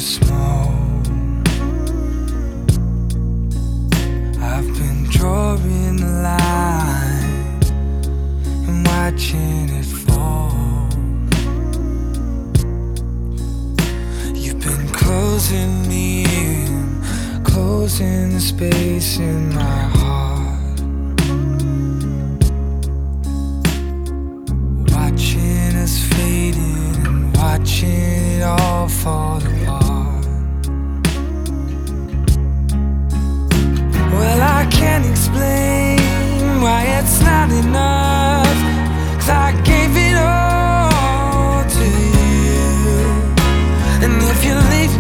small. I've been drawing the line and watching it fall. You've been closing me in, closing the space in my heart.